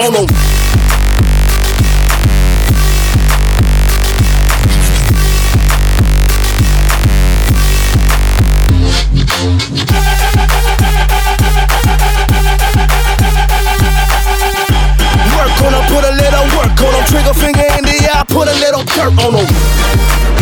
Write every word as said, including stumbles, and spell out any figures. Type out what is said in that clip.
on them. Work on them, put a little work on them. Trigger finger in the eye, put a little dirt on them.